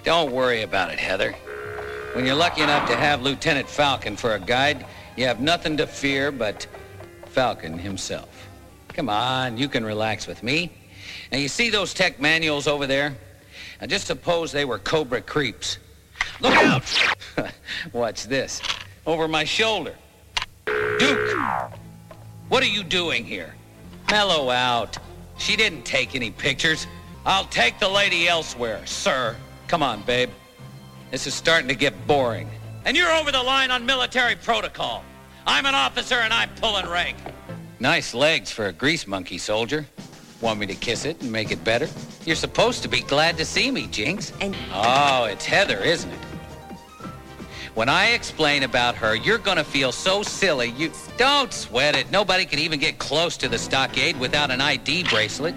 Don't worry about it, Heather. When you're lucky enough to have Lieutenant Falcon for a guide, you have nothing to fear but Falcon himself. Come on, you can relax with me. Now, you see those tech manuals over there? Now, just suppose they were Cobra creeps. Look out! Watch this. Over my shoulder. Duke! What are you doing here? Mellow out. She didn't take any pictures. I'll take the lady elsewhere, sir. Come on, babe. This is starting to get boring. And you're over the line on military protocol. I'm an officer and I'm pulling rank. Nice legs for a grease monkey, soldier. Want me to kiss it and make it better? You're supposed to be glad to see me, Jinx. Oh, it's Heather, isn't it? When I explain about her, you're gonna feel so silly. You don't sweat it. Nobody can even get close to the stockade without an ID bracelet.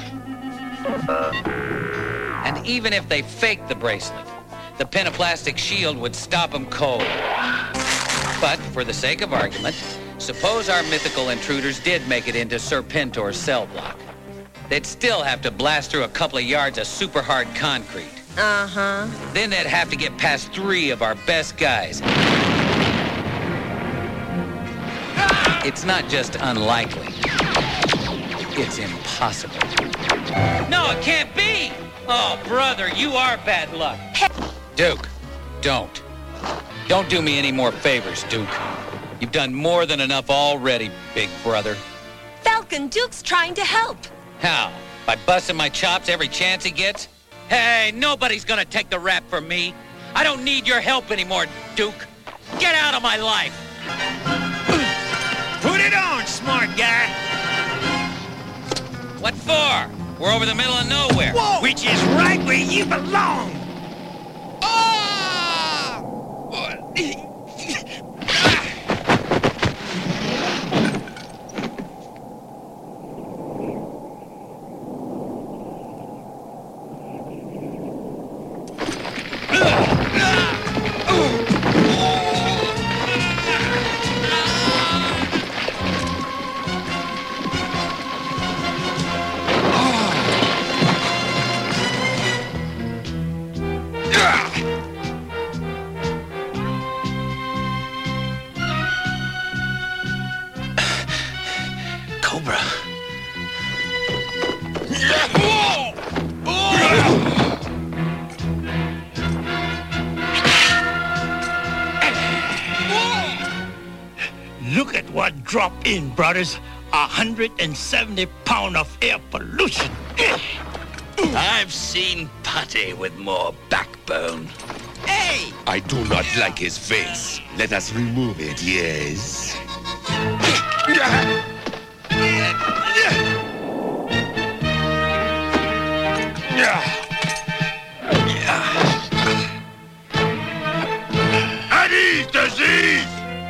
And even if they faked the bracelet, the pentaplastic shield would stop them cold. But for the sake of argument, suppose our mythical intruders did make it into Serpentor's cell block. They'd still have to blast through a couple of yards of super hard concrete. Uh-huh. Then they'd have to get past 3 of our best guys. It's not just unlikely. It's impossible. No, it can't be! Oh, brother, you are bad luck. Duke, don't. Don't do me any more favors, Duke. You've done more than enough already, big brother. Falcon, Duke's trying to help. How? By busting my chops every chance he gets? Hey, nobody's gonna take the rap from me. I don't need your help anymore, Duke. Get out of my life. Put it on, smart guy. What for? We're over the middle of nowhere. Whoa. Which is right where you belong. Cobra. Look at what dropped in, brothers. 170 pounds of air pollution. I've seen Putty with more backbone. Hey! I do not like his face. Let us remove it, yes? At ease, disease!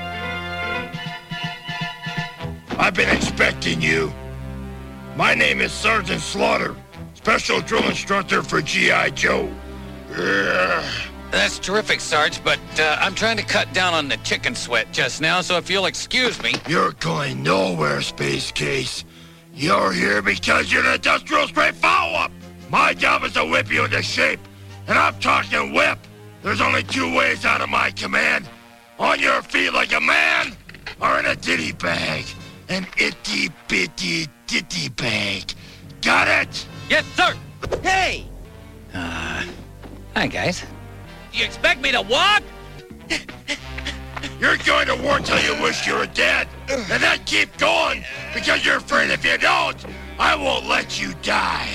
I've been expecting you. My name is Sergeant Slaughter, Special Drill Instructor for G.I. Joe. That's terrific, Sarge, but I'm trying to cut down on the chicken sweat just now, so if you'll excuse me... You're going nowhere, Space Case. You're here because you're an industrial straight follow-up. My job is to whip you into shape, and I'm talking whip. There's only 2 ways out of my command. On your feet like a man, or in a ditty bag. An itty-bitty ditty bag. Got it? Yes, sir! Hey! Hi, guys. You expect me to walk? You're going to work till you wish you were dead, and then keep going, because you're afraid if you don't, I won't let you die.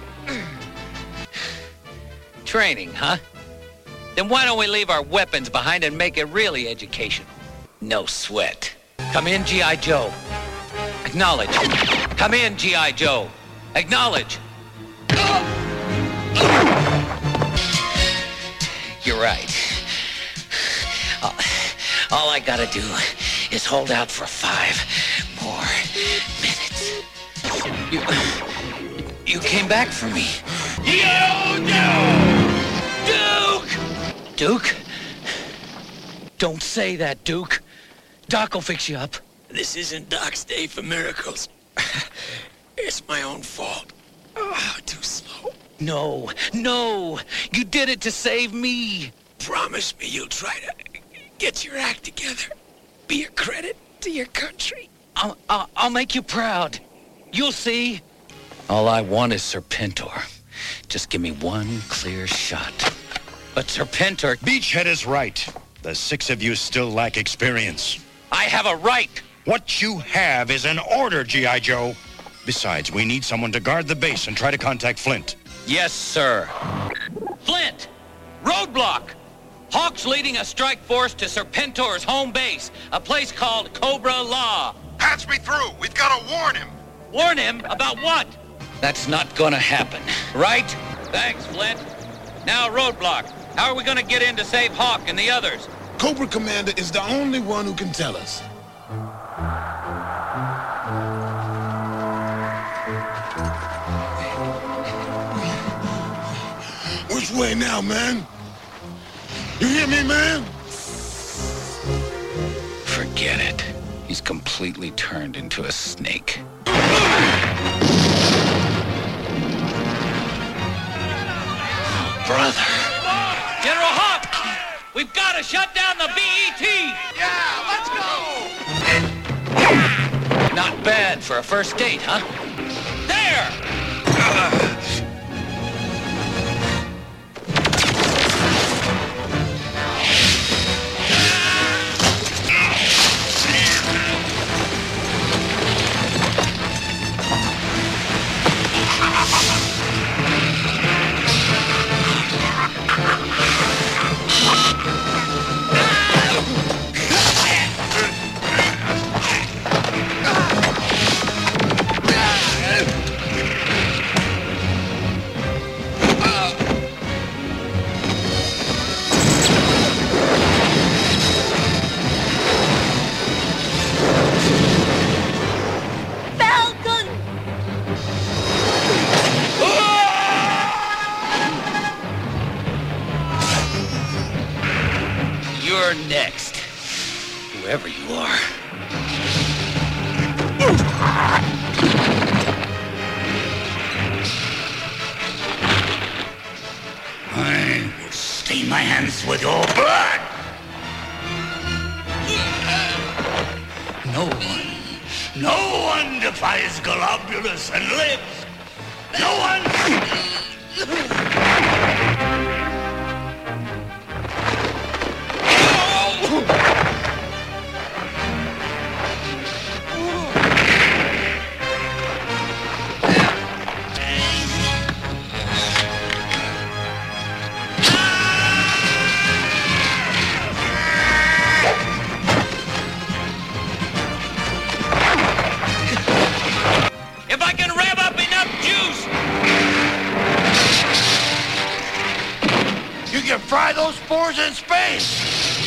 Training, huh? Then why don't we leave our weapons behind and make it really educational? No sweat. Come in, G.I. Joe. Acknowledge. Come in, G.I. Joe. Acknowledge. You're right. All I gotta do is hold out for 5 more minutes. You came back for me. Duke! Duke? Don't say that, Duke. Doc will fix you up. This isn't Doc's day for miracles. It's my own fault. Too slow. No, no! You did it to save me! Promise me you'll try to get your act together. Be a credit to your country. I'll make you proud. You'll see. All I want is Serpentor. Just give me one clear shot. But Serpentor... Beachhead is right. The 6 of you still lack experience. I have a right! What you have is an order, G.I. Joe. Besides, we need someone to guard the base and try to contact Flint. Yes, sir. Flint! Roadblock! Hawk's leading a strike force to Serpentor's home base, a place called Cobra Law. Patch me through. We've got to warn him. Warn him about what? That's not gonna happen, right? Thanks, Flint. Now, Roadblock, how are we gonna get in to save Hawk and the others? Cobra Commander is the only one who can tell us. Which way now, man? You hear me, man? Forget it. He's completely turned into a snake. Brother. General Hawk! We've got to shut down the BET! Yeah, let's go! Not bad for a first date, huh? There! Falcon! You're next. Whoever you are. I will stain my hands with your blood! No one defies Globulus and lives! No one! If I can rev up enough juice! You can fry those spores in space.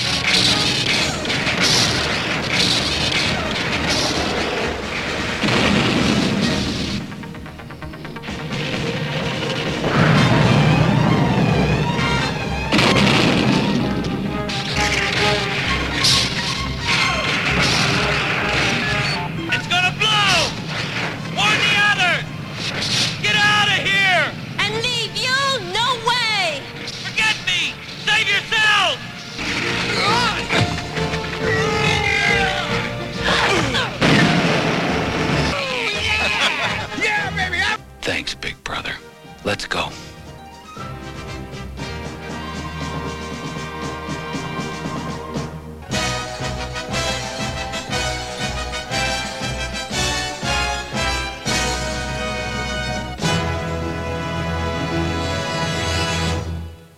It's gonna blow! Warn the others! Get out of here! And leave you? No way! Forget me! Save yourselves! Thanks, big brother. Let's go.